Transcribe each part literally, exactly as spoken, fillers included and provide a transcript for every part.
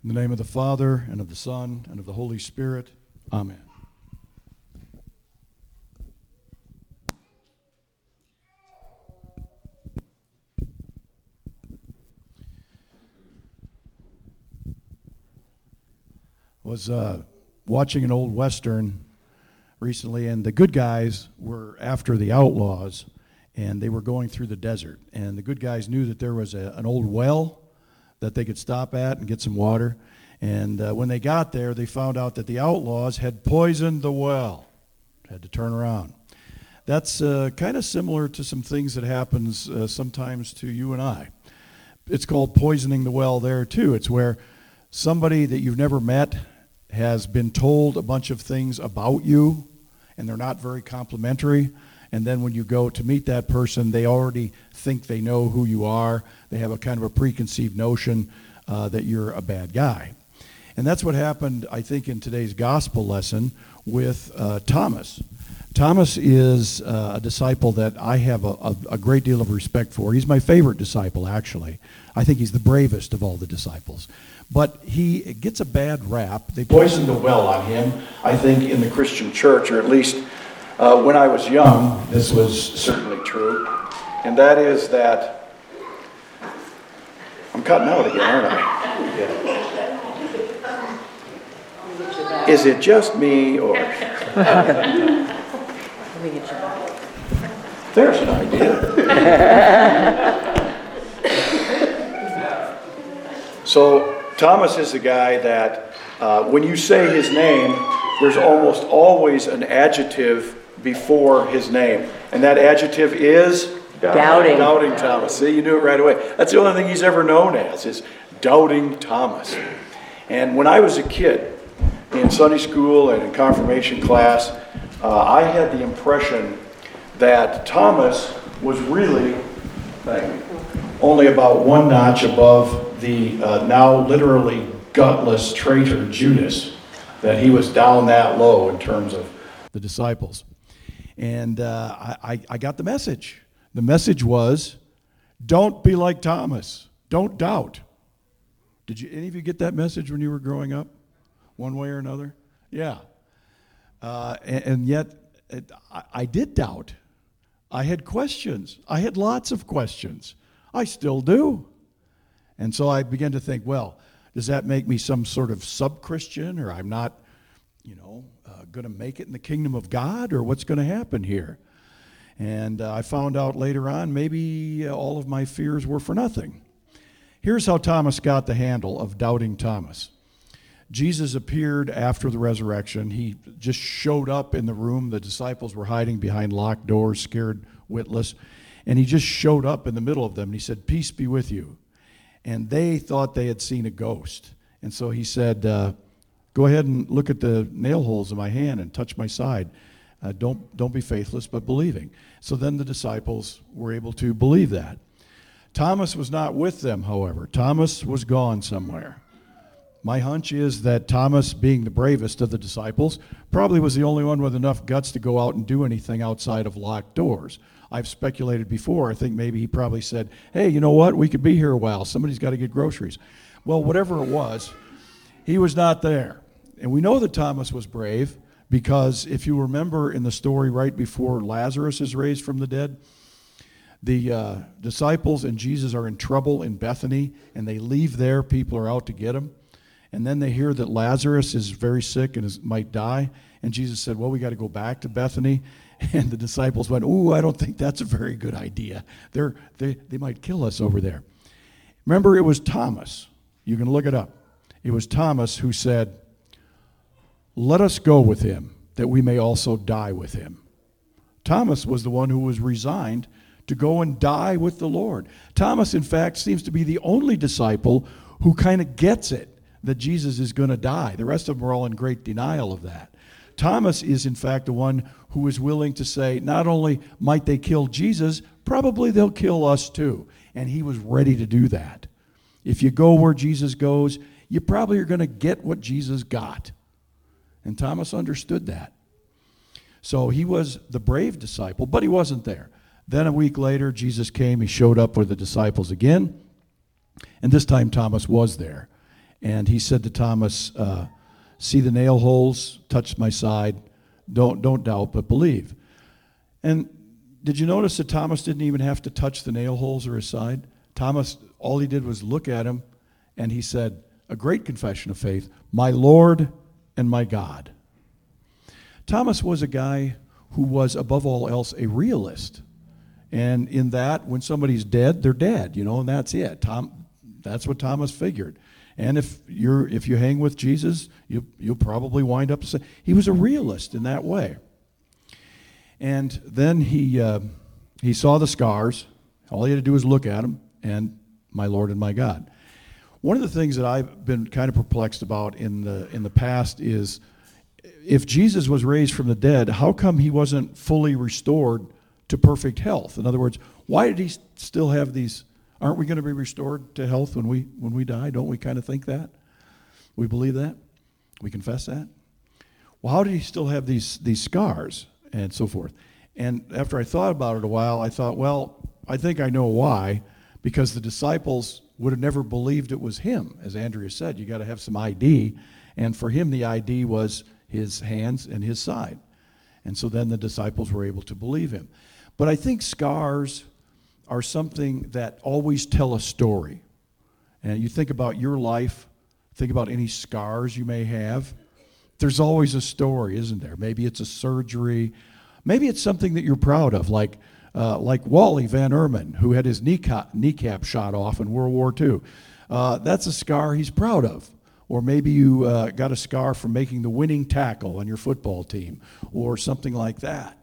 In the name of the Father, and of the Son, and of the Holy Spirit. Amen. Was uh, watching an old Western recently, and the good guys were after the outlaws, and they were going through the desert. And the good guys knew that there was a, an old well that they could stop at and get some water. And uh, when they got there, they found out that the outlaws had poisoned the well. Had to turn around. That's uh, kind of similar to some things that happens uh, sometimes to you and I. It's called poisoning the well there too. It's where somebody that you've never met has been told a bunch of things about you, and they're not very complimentary. And then when you go to meet that person, they already think they know who you are. They have a kind of a preconceived notion uh, that you're a bad guy. And that's what happened, I think, in today's gospel lesson with uh, Thomas. Thomas is uh, a disciple that I have a, a, a great deal of respect for. He's my favorite disciple, actually. I think he's the bravest of all the disciples. But he gets a bad rap. They poisoned the well on him, I think, in the Christian church, or at least uh, when I was young, this was certainly true. And that is that, I'm cutting out again, aren't I? Yeah. Is it just me, or? There's an idea. So Thomas is the guy that uh, when you say his name, there's almost always an adjective before his name. And that adjective is? Doubting. Doubting Thomas. See, you knew it right away. That's the only thing he's ever known as, is Doubting Thomas. And when I was a kid, in Sunday school and in confirmation class, uh, I had the impression that Thomas was really like, only about one notch above the uh, now literally gutless traitor Judas, that he was down that low in terms of the disciples. And uh, I, I, I got the message. The message was, don't be like Thomas. Don't doubt. Did you, any of you get that message when you were growing up? One way or another? Yeah. Uh, and, and yet, it, I, I did doubt. I had questions. I had lots of questions. I still do. And so I began to think, well, does that make me some sort of sub-Christian, or I'm not, you know, uh, going to make it in the kingdom of God, or what's going to happen here? And uh, I found out later on maybe uh, all of my fears were for nothing. Here's how Thomas got the handle of Doubting Thomas. Jesus appeared after the resurrection. He just showed up in the room. The disciples were hiding behind locked doors, scared witless. And he just showed up in the middle of them. And he said, "Peace be with you." And they thought they had seen a ghost. And so he said, uh, go ahead and look at the nail holes in my hand and touch my side. Uh, don't, don't be faithless, but believing. So then the disciples were able to believe that. Thomas was not with them, however. Thomas was gone somewhere. My hunch is that Thomas, being the bravest of the disciples, probably was the only one with enough guts to go out and do anything outside of locked doors. I've speculated before. I think maybe he probably said, hey, you know what? We could be here a while. Somebody's got to get groceries. Well, whatever it was, he was not there. And we know that Thomas was brave because if you remember in the story right before Lazarus is raised from the dead, the uh, disciples and Jesus are in trouble in Bethany, and they leave there. People are out to get him. And then they hear that Lazarus is very sick and is, might die. And Jesus said, well, we got to go back to Bethany. And the disciples went, ooh, I don't think that's a very good idea. They're, they, they might kill us over there. Remember, it was Thomas. You can look it up. It was Thomas who said, let us go with him, that we may also die with him. Thomas was the one who was resigned to go and die with the Lord. Thomas, in fact, seems to be the only disciple who kind of gets it, that Jesus is going to die. The rest of them are all in great denial of that. Thomas is, in fact, the one who is willing to say, not only might they kill Jesus, probably they'll kill us too. And he was ready to do that. If you go where Jesus goes, you probably are going to get what Jesus got. And Thomas understood that. So he was the brave disciple, but he wasn't there. Then a week later, Jesus came. He showed up with the disciples again. And this time Thomas was there. And he said to Thomas, uh, see the nail holes, touch my side, don't, don't doubt, but believe. And did you notice that Thomas didn't even have to touch the nail holes or his side? Thomas, all he did was look at him, and he said, a great confession of faith, my Lord and my God. Thomas was a guy who was, above all else, a realist. And in that, when somebody's dead, they're dead, you know, and that's it. Tom, that's what Thomas figured. And if you're if you hang with Jesus, you you'll probably wind up the same. He was a realist in that way. And then he uh, he saw the scars. All he had to do was look at them, and my Lord and my God. One of the things that I've been kind of perplexed about in the in the past is, if Jesus was raised from the dead, how come he wasn't fully restored to perfect health? In other words, why did he still have these? Aren't we going to be restored to health when we when we die? Don't we kind of think that? We believe that? We confess that? Well, how did he still have these these scars and so forth? And after I thought about it a while, I thought, well, I think I know why. Because the disciples would have never believed it was him. As Andrea said, you got to have some I D. And for him, the I D was his hands and his side. And so then the disciples were able to believe him. But I think scars are something that always tell a story. And you think about your life, think about any scars you may have. There's always a story, isn't there? Maybe it's a surgery. Maybe it's something that you're proud of, like uh, like Wally Van Erman, who had his kneecap, kneecap shot off in World War Two. Uh, that's a scar he's proud of. Or maybe you uh, got a scar from making the winning tackle on your football team, or something like that.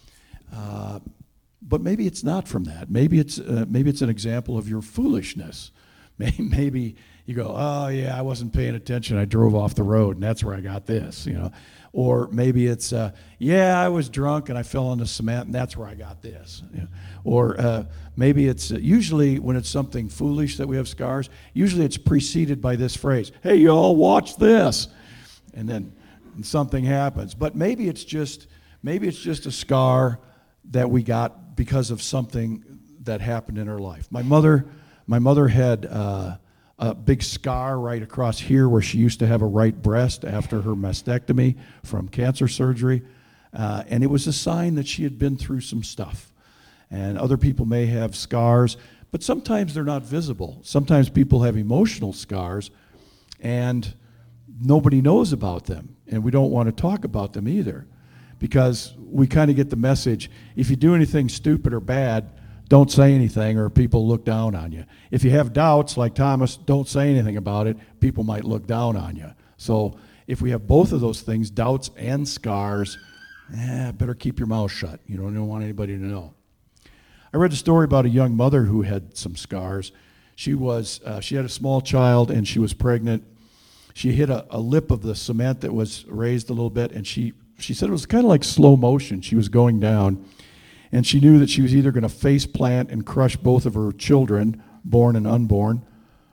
Uh, but maybe it's not from that. Maybe it's uh, maybe it's an example of your foolishness. Maybe you go, oh yeah, I wasn't paying attention. I drove off the road, and that's where I got this. You know, or maybe it's, uh, yeah, I was drunk and I fell on the cement, and that's where I got this. You know? Or uh, maybe it's uh, usually when it's something foolish that we have scars. Usually it's preceded by this phrase, "Hey, y'all, watch this," and then something happens. But maybe it's just maybe it's just a scar that we got because of something that happened in our life. My mother. My mother had uh, a big scar right across here where she used to have a right breast after her mastectomy from cancer surgery. Uh, and it was a sign that she had been through some stuff. And other people may have scars, but sometimes they're not visible. Sometimes people have emotional scars, and nobody knows about them. And we don't want to talk about them either, because we kind of get the message, if you do anything stupid or bad, don't say anything or people look down on you. If you have doubts, like Thomas, don't say anything about it. People might look down on you. So if we have both of those things, doubts and scars, eh, better keep your mouth shut. You don't, you don't want anybody to know. I read a story about a young mother who had some scars. She was uh, she had a small child and she was pregnant. She hit a, a lip of the cement that was raised a little bit, and she, she said it was kind of like slow motion. She was going down. And she knew that she was either going to face plant and crush both of her children, born and unborn,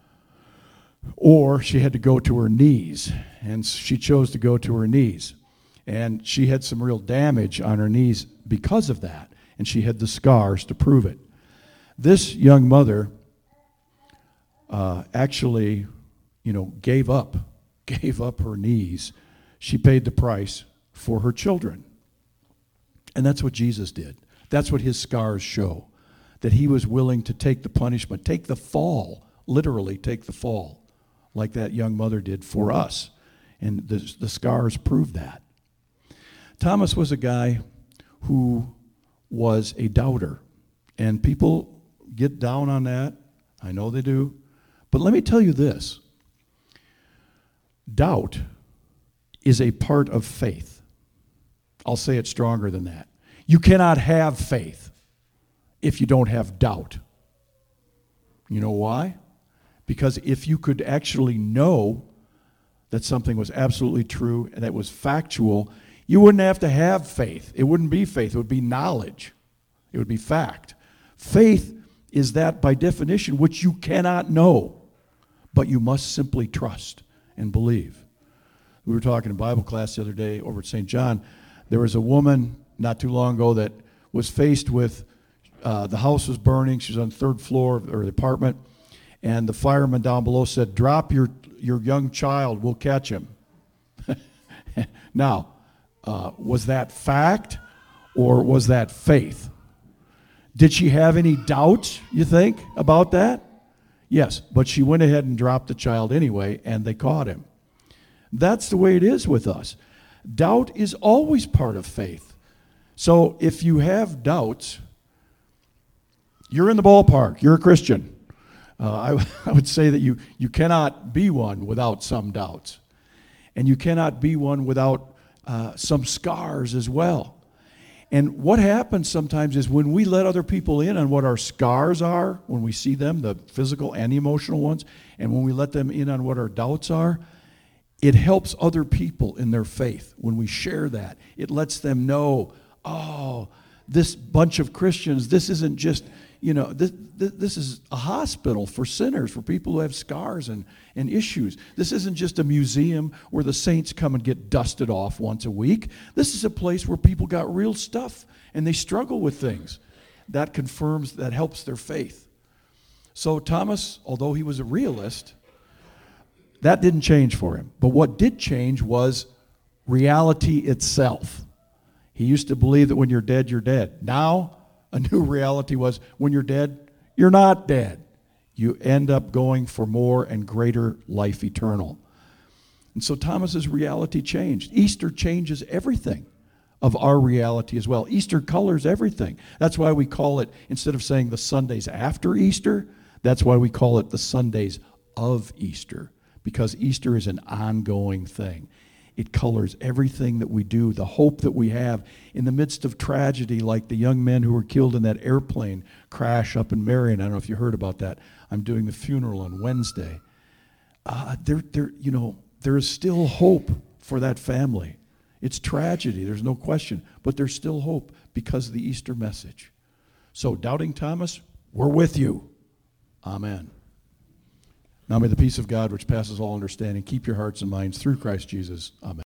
or she had to go to her knees. And she chose to go to her knees. And she had some real damage on her knees because of that. And she had the scars to prove it. This young mother uh, actually, you know, gave up, gave up her knees. She paid the price for her children. And that's what Jesus did. That's what his scars show, that he was willing to take the punishment, take the fall, literally take the fall, like that young mother did for us. And the, the scars prove that. Thomas was a guy who was a doubter, and people get down on that. I know they do. But let me tell you this. Doubt is a part of faith. I'll say it stronger than that. You cannot have faith if you don't have doubt. You know why? Because if you could actually know that something was absolutely true and that was factual, you wouldn't have to have faith. It wouldn't be faith. It would be knowledge. It would be fact. Faith is that by definition which you cannot know, but you must simply trust and believe. We were talking in Bible class the other day over at Saint John. There was a woman not too long ago that was faced with, uh, the house was burning. She was on the third floor of her apartment, and the fireman down below said, drop your your young child, we'll catch him. Now, uh, was that fact or was that faith? Did she have any doubts, you think, about that? Yes, but she went ahead and dropped the child anyway, and they caught him. That's the way it is with us. Doubt is always part of faith. So if you have doubts, you're in the ballpark. You're a Christian. Uh, I, I would say that you, you cannot be one without some doubts. And you cannot be one without uh, some scars as well. And what happens sometimes is when we let other people in on what our scars are, when we see them, the physical and the emotional ones, and when we let them in on what our doubts are, it helps other people in their faith. When we share that, it lets them know, oh, this bunch of Christians, this isn't just, you know, this, this is a hospital for sinners, for people who have scars and, and issues. This isn't just a museum where the saints come and get dusted off once a week. This is a place where people got real stuff and they struggle with things. That confirms, that helps their faith. So Thomas, although he was a realist, that didn't change for him. But what did change was reality itself. He used to believe that when you're dead, you're dead. Now, a new reality was when you're dead, you're not dead. You end up going for more and greater life eternal. And so Thomas's reality changed. Easter changes everything of our reality as well. Easter colors everything. That's why we call it, instead of saying the Sundays after Easter, that's why we call it the Sundays of Easter, because Easter is an ongoing thing. It colors everything that we do, the hope that we have in the midst of tragedy, like the young men who were killed in that airplane crash up in Marion. I don't know if you heard about that. I'm doing the funeral on Wednesday. Uh, there, there, you know, there is still hope for that family. It's tragedy, there's no question, but there's still hope because of the Easter message. So, Doubting Thomas, we're with you. Amen. Now may the peace of God, which passes all understanding, keep your hearts and minds through Christ Jesus. Amen.